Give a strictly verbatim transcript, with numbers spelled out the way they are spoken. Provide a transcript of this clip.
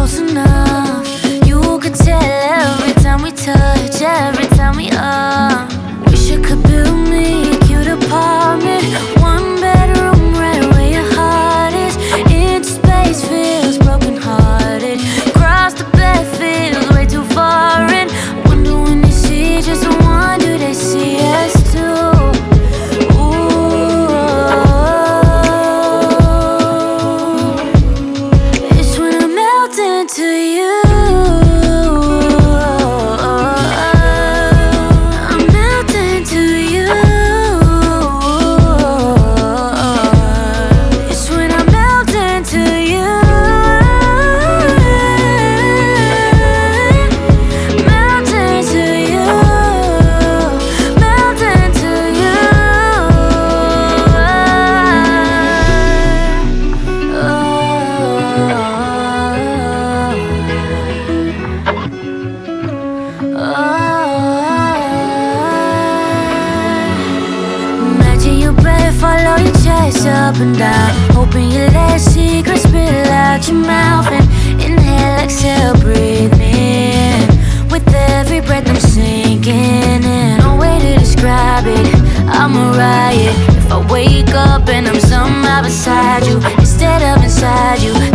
close enough. You could tell every time we touch, every time we are. Wish I could build me a cute apartment, one bedroom right where your heart is. Inch space feels broken hearted. Cross the bed feels way too far in. Wonder when they see just one, do they see us too? To you, I'm melting to you. It's when I'm melting to you, melting to you, melting to you. Oh. Imagine your breath follow your chest up and down, hoping you let secrets spill out your mouth. And inhale, exhale, breathe me in. With every breath I'm sinking in. No way to describe it, I'm a riot. If I wake up and I'm somehow beside you instead of inside you,